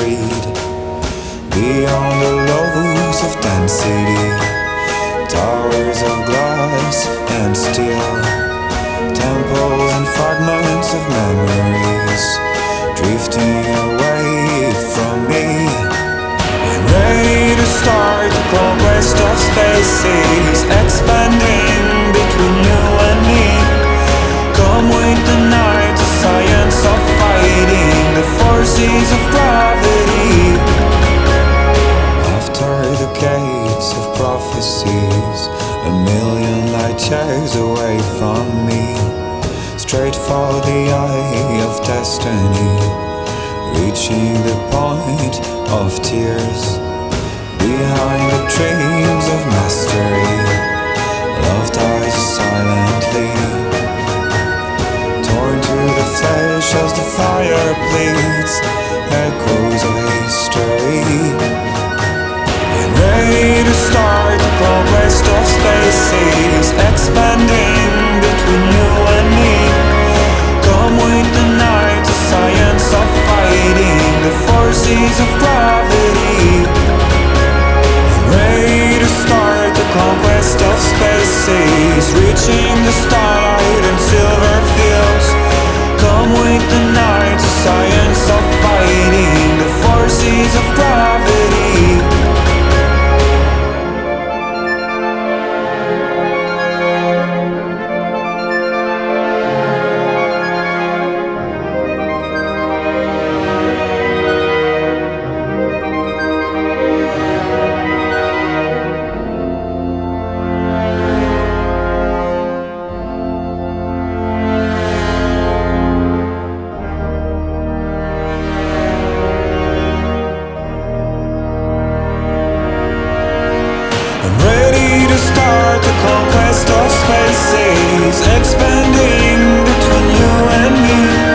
street, beyond the laws of density, towers of glass and steel, temples and fragments of memories, drifting away from me. I'm ready to start the conquest of spaces, expanding between you and me. Come with the night, the science of fighting the forces of gravity. After the gates of prophecies, a million light years away from me, straight for the eye of destiny, reaching the point of tears. Behind the dreams of mastery, love dies silently, torn to the flesh as the fire bleeds, echoes of history. I'm ready to start the conquest of spaces, expanding between you and me. Come with the night, the science of fighting the forces of gravity. I'm ready to start the conquest of spaces, reaching the starlight and silver fields. Come with the night, the science of fighting the forces of gravity. Start the conquest of spaces, expanding between you and me.